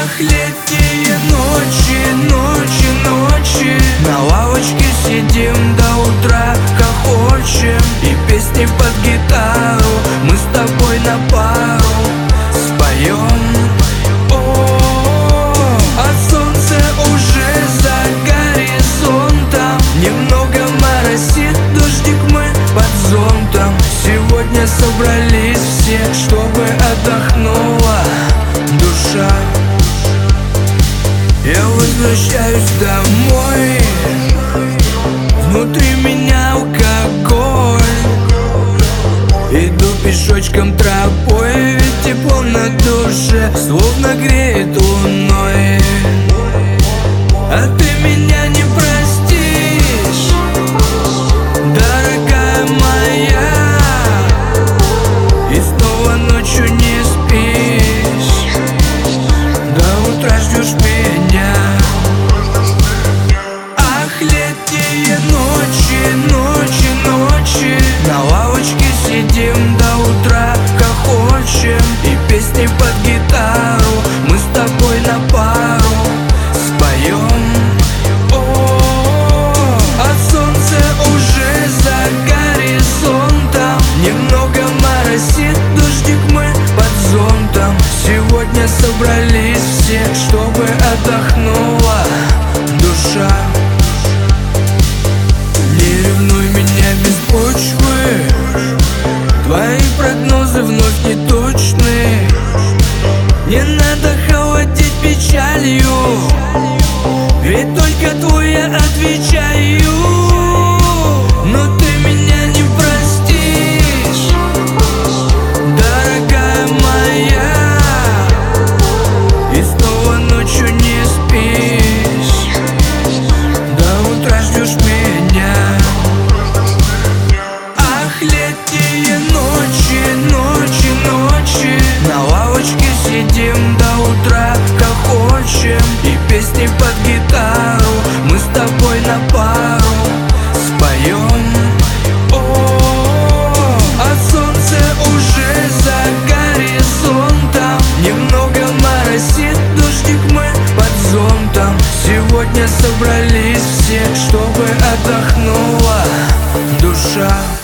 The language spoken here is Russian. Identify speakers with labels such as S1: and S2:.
S1: Ах, летние ночи, ночи, ночи, на лавочке сидим до утра, хохочем, и песни под гитару мы с тобой на пару споем. А солнце уже за горизонтом, немного моросит дождик, мы под зонтом. Сегодня собрались все, чтобы отдохнула душа. Я возвращаюсь домой, внутри меня алкоголь. Иду пешочком тропой, ведь тепло на душе словно греет луной. А ты меня не простишь, дорогая моя, и снова ночью не спишь, до утра ждешь меня. Ах, летние ночи, ночи, ночи, на лавочке сидим до утра, хохочем, и песни под гитару мы с тобой на пару споем. А солнце уже за горизонтом, немного моросит дождик, мы под зонтом. Сегодня собрались все, чтобы отдохнула душа. Не ревнуй меня без почвы, твои прогнозы вновь неточны. Не надо холодить печалью, ведь только твой я отвечаю. Но ты меня не простишь, дорогая моя, и снова ночью не спишь, до утра ждешь меня. Ах, летние ночи, ночи, ночи, на лавочке сидим до утра, хохочем, и песни под гитару мы с тобой на пару споем. А солнце уже за горизонтом, немного моросит дождик, мы под зонтом. Сегодня собрались все, чтобы отдохнула душа.